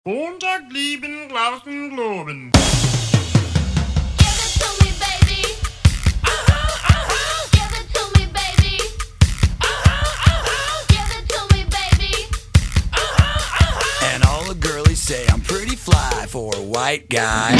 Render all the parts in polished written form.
Montag lieben, Glauben, Globen. Give it to me, baby. Give it to me, baby. Give it to me, baby. And all the girlies say I'm pretty fly for a white guy.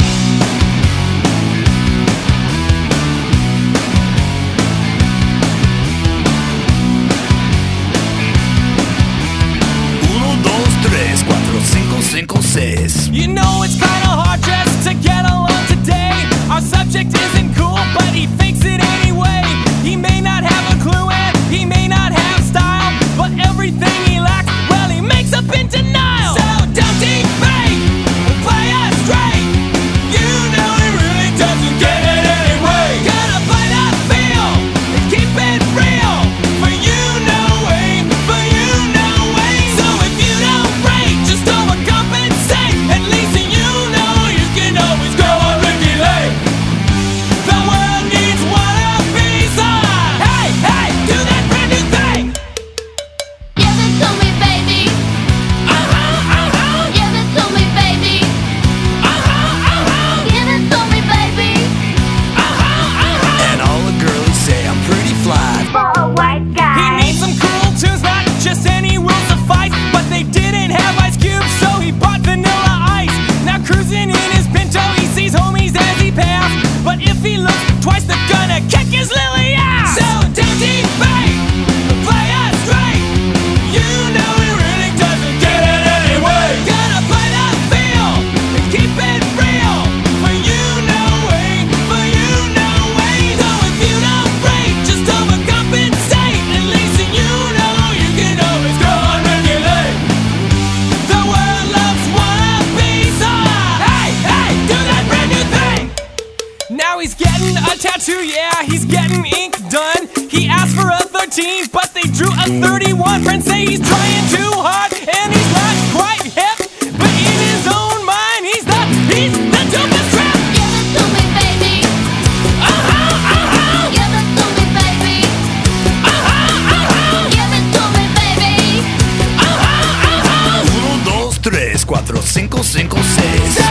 Uno, dos, tres, cuatro, cinco, cinco, seis. You know it's kinda hard just to get along today. Our subject isn't cool, but he fakes it anyway. He may not have a clue and he may not have style, but everything he lacks, well, he makes up in denial. So don't debate, play us straight. You know he really doesn't get it anyway. Gotta play that feel and keep it real. For you, no way, for you, no way. So if you don't break, just overcompensate. At least you know you can always go on Ricky Lake. The world needs one of these. Hey, hey, do that brand new thing. Give it to me, baby. Give it to me, baby. Give it to me, baby. And all the girlies say I'm pretty fly. For a white He guy. needs some cool tunes, not just any will suffice. But they didn't have Ice Cube, so he bought Vanilla Ice. Now cruising in his Pinto, he sees homies as he passed. But if he looks twice, they're gonna kick his lily ass. So don't debate, play us straight. You know he really doesn't get it anyway. Gotta play that feel and keep it real. For you, no way, for you, no way. So if you don't break, just overcompensate. At least you know you can always go on regulate. The world loves wannabes. Hey, hey, do that brand new thing. Now he's getting a tattoo, yeah, he's getting ink done. He asked for a 13, but they drew a 31. Friends say he's trying too hard, and he's not quite hip. But in his own mind, he's the dopest rap. Give it to me, baby. Give it to me, baby. Give it to me, baby. Uno, dos, tres, cuatro, cinco, cinco, seis. So